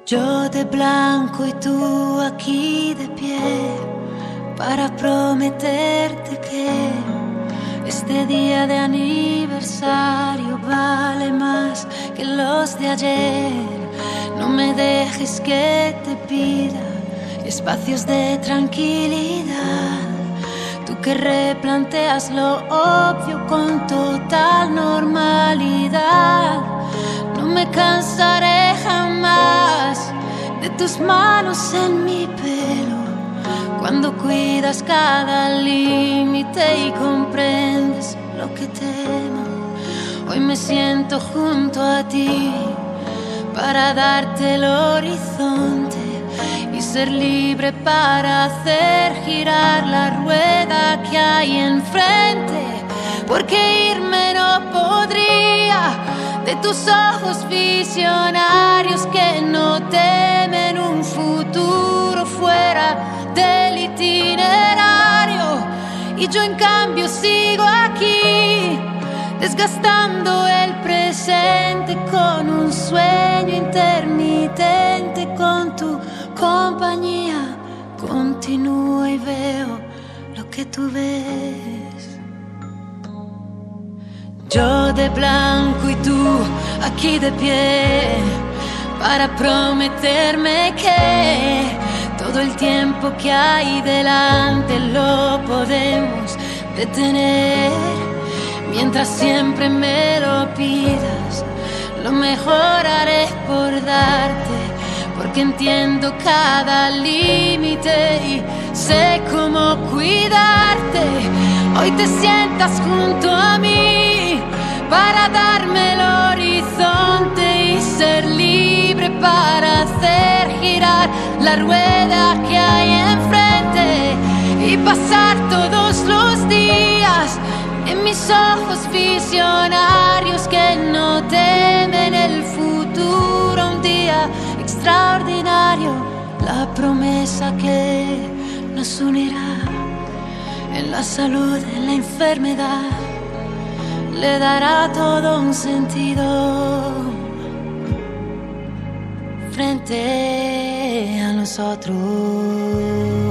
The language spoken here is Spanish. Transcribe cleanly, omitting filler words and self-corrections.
Yo de blanco y tú aquí de pie, para prometerte que este día de aniversario vale más que los de ayer. No me dejes que te pida espacios de tranquilidad. Tú que replanteas lo obvio con total normalidad. No me cansaré jamás de tus manos en mi pelo, cuando cuidas cada límite y comprendes lo que temo. Hoy me siento junto a ti para darte el horizonte y ser libre para hacer girar la rueda que hay enfrente. Porque irme no podría de tus ojos visionarios que no temen un futuro fuera del itinerario. Y yo en cambio sigo aquí, desgastando el presente con un sueño intermitente. Con tu compañía continúo y veo lo que tú ves. Yo de blanco y tú aquí de pie, para prometerme que todo el tiempo que hay delante lo podemos detener. Mientras siempre me lo pidas, lo mejor haré por darte, porque entiendo cada límite y sé cómo cuidarte. Hoy te sientas junto a mí para darme el horizonte y ser libre para hacer girar la rueda que hay enfrente y pasar todos los días en mis ojos visionarios que no temen el futuro. Un día extraordinario, la promesa que nos unirá en la salud, en la enfermedad, le dará todo un sentido frente a nosotros.